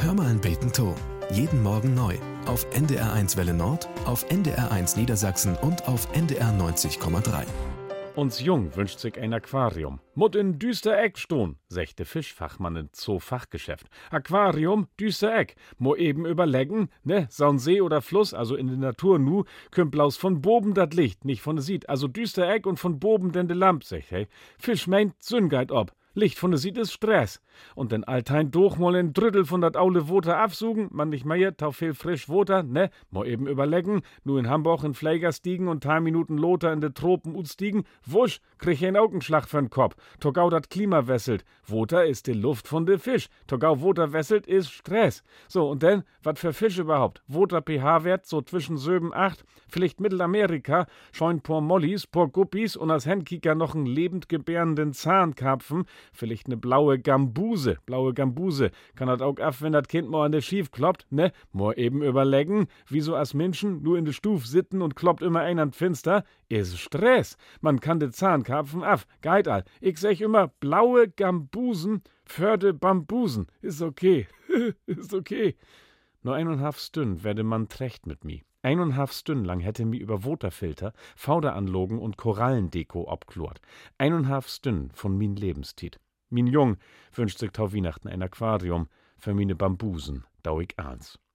Hör mal ein beten to. Jeden Morgen neu. Auf NDR1 Welle Nord, auf NDR1 Niedersachsen und auf NDR 90,3. Uns Jung wünscht sich ein Aquarium. Mut in düster Eck stohn, sechte Fischfachmann in Zoo-Fachgeschäft. Aquarium, düster Eck. Mo eben überlegen, ne, saun See oder Fluss, also in der Natur nu, kümmt blaus von boben dat Licht, nicht von de Sied. Also düster Eck und von boben denn de Lamp, secht hey. Fisch meint Süngeit ob. Licht von de Sied is Stress. Und den Altein dochmol en Drüttel von dat aule Woter absugen, man nicht mehr, tau viel frisch Woter, ne, mo eben überlegen, nu in Hamburg in Pfleger stiegen und 3 Minuten Lothar in de Tropen utstiegen, wusch, krieg ein Augenschlag für'n Kopf, togau dat Klima wesselt, Woter is de Luft von de Fisch, togau Woter wesselt is Stress. So, und denn, wat für Fisch überhaupt? Woter pH-Wert so zwischen 7, 8, vielleicht Mittelamerika, scheun por Mollis, por Guppies und als Handkicker noch en lebend gebärenden Zahnkarpfen, vielleicht ne blaue Gambuse, kann dat auch af, wenn dat Kind mo an de Schief kloppt, ne, mo eben überlegen, wieso as Menschen nur in de Stuf sitten und kloppt immer ein an Finster, is Stress. Man kann de Zahnkarpfen af, geit all. Ich sag immer, blaue Gambusen für de Bambusen, is okay, is okay. Nur 1,5 Stunden werde man trecht mit mi. 1,5 Stunden lang hätte mi über Waterfilter, Fauderanlogen und Korallendeko obklort. 1,5 Stunden von min Lebenstiet. Min Jung wünscht sich tau Weihnachten ein Aquarium, für mine Bambusen dau ich ahns.